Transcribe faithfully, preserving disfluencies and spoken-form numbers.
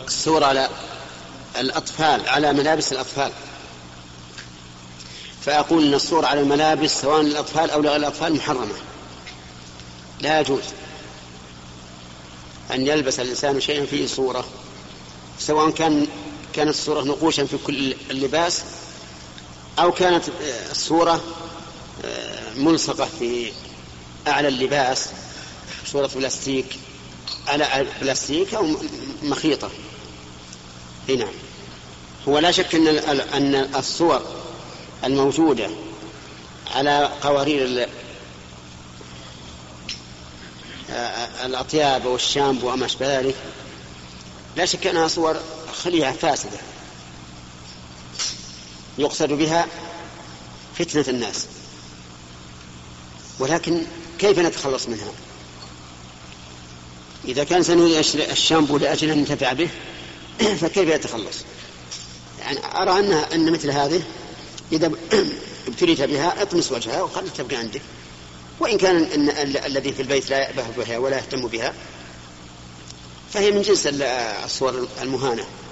الصور على الأطفال على ملابس الأطفال، فأقول أن الصور على الملابس سواء للأطفال أو لغير الأطفال محرمة، لا يجوز أن يلبس الإنسان شيئا فيه صورة، سواء كان كانت الصورة نقوشا في كل اللباس أو كانت الصورة ملصقة في أعلى اللباس، صورة بلاستيك على بلاستيك أو مخيطة. هنا هو لا شك أن أن الصور الموجودة على قوارير الأطياب والشامبو وما أشبه ذلك لا شك أنها صور خليعة فاسدة يقصد بها فتنة الناس، ولكن كيف نتخلص منها؟ إذا كان سنريد الشامبو لأجل أن ننتفع به فكيف يتخلص؟ يعني أرى أنها أن مثل هذه إذا ابتليت بها اطمس وجهها وخلت تبقى عندك، وإن كان إن الذي في البيت لا يأبه بها ولا يهتم بها فهي من جنس الصور المهانة.